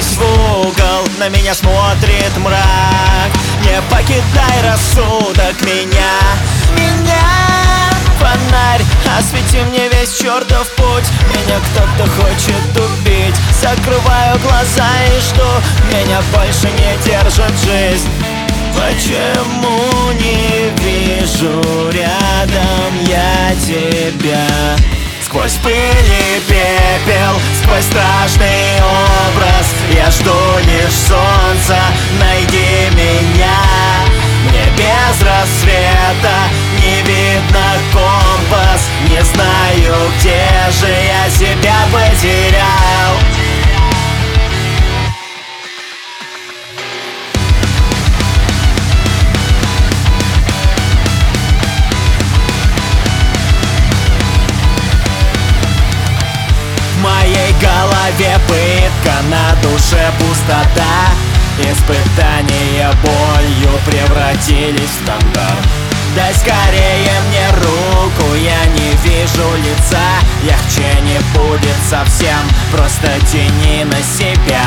забившись в угол, на меня смотрит мрак. Не покидай рассудок меня. Фонарь, освети мне весь чертов путь. Меня кто-то хочет убить. Закрываю глаза и жду. Меня больше не держит жизнь. Почему не вижу рядом я тебя? Сквозь пыль и пепел, сквозь страшный образ я жду лишь солнца, найди меня. Мне без рассвета не видно компас. Не знаю, где же я себя потерял. В моей голове пытка, на душе пустота. Испытания болью превратились в стандарт. Дай скорее мне руку, я не вижу лица. Легче не будет совсем, просто тяни на себя.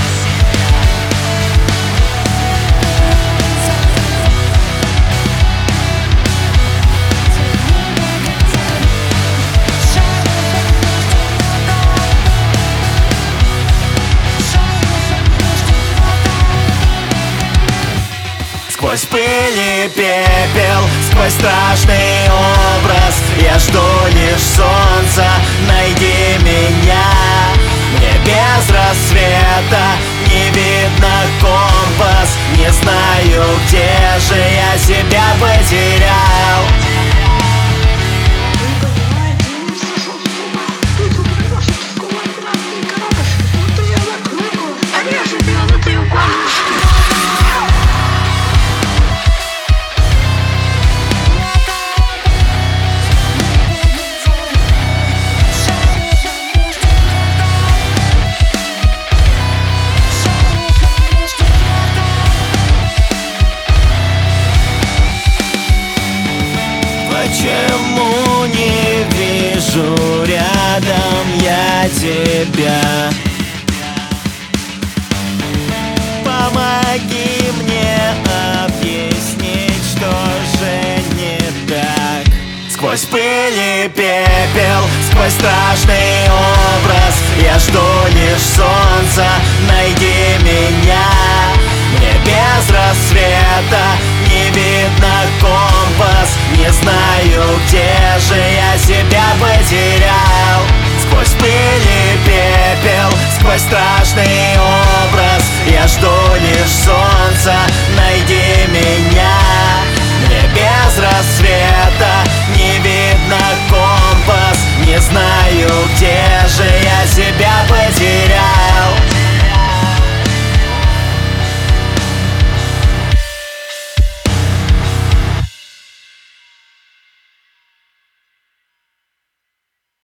Сквозь пыль и пепел, сквозь страшный образ я жду лишь солнца, найди меня. Мне без рассвета не видно компас. Не знаю, где же я себя потерял. Почему не вижу рядом я тебя? Помоги мне объяснить, что же не так. Сквозь пыль и пепел, сквозь страшный образ я жду лишь солнца, найди меня. Мне без рассвета не видно компас. Не знаю, где же я себя потерял. Сквозь пыль и пепел, сквозь страшный образ я жду лишь солнца,